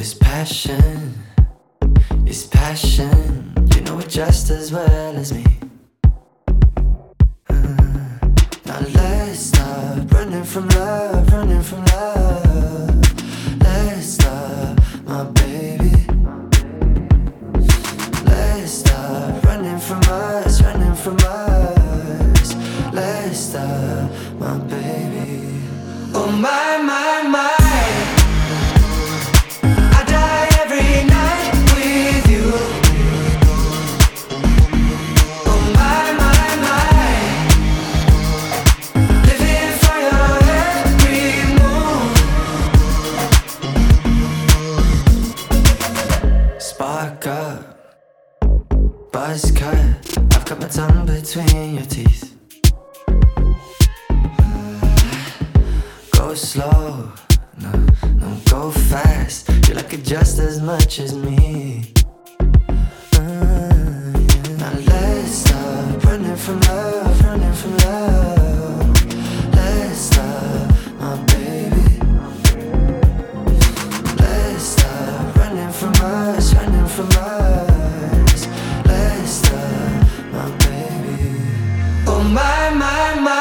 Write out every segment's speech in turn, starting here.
'Cause passion is passion. You know it just as well as me. Now let's stop running from love, running from love. Let's stop, my baby. Let's stop running from us, running from us. Let's stop, my baby. Oh my, my, my. I die every night with you. Oh my, my, my. Living for your every move. Spark up, buzz cut. I've got my tongue between your teeth. Go slow, no, no, go fast. You like it just as much as me. Now let's stop running from love, running from love. Let's stop, my baby. Let's stop running from us, running from us. Let's stop, my baby. Oh my, my, my.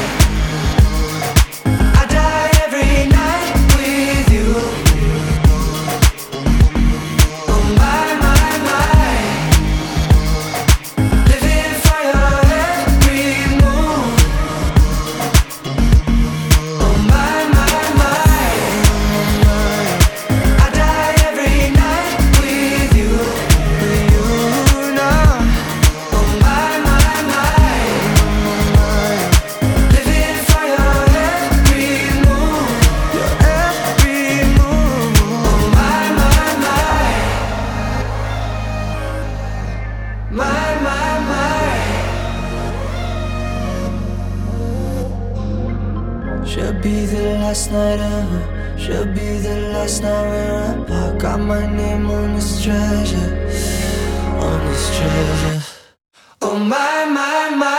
Should be the last night ever. Should be the last night we're apart. Got my name on this treasure, on this treasure. Oh my, my, my.